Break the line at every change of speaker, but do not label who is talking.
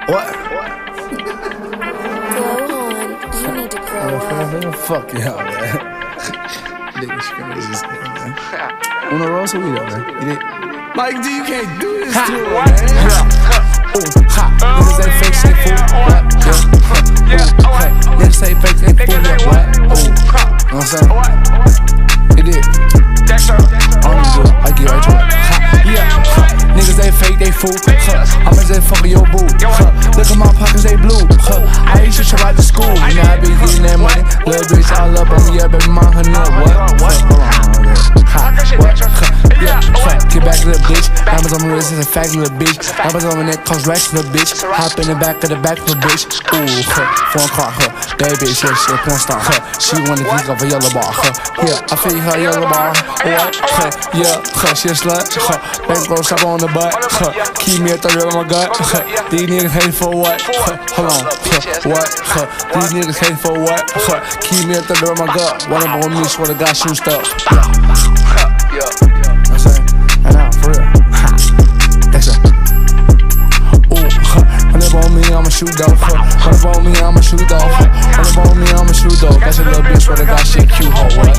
What?
Grow on. You need to grow up.
Fuck y'all, man. Niggas crazy, man. Uno rosa weed up, man. You did? Mike D, you can't do this to him, man. Ooh, ha. Niggas ain't fake, say fool. What? Yeah. Niggas say fake, say fool. Yeah, what? Ooh. You know what I'm saying? You did? I don't do it. I get right to it. Yeah. Niggas ain't fake, they fool. I'ma just fuck with your boo. Look at my pockets, they blue. I used to try out to school. Now I be getting that money. Little bitch all up on me, yeah, baby, mom, her nut. What? Hold on. What? Yeah, get back, little bitch. Diamonds on my wrist is a fact, little bitch. Diamonds on my neck, cause racks, little bitch. Hop in the back of the bitch. Ooh, phone call, bad bitch, yeah, she a porn star, she wanna think of a yellow bar, yeah, I feed her yellow bar, what, yeah, she a slut, bankroll shop on the butt, keep me at the real on my gut, these niggas hate for what, hold on, what, these niggas hate for what, keep me at the real on my gut, one of them on me, swear to God, shoot stuff, yeah, I'm saying, and now, for real, that's it. Run up on me, I'ma shoot dog. Run up on me, I'ma shoot dog. Run up on me, I'ma shoot dog. That's a little bitch, but I got shit cute, ho. What?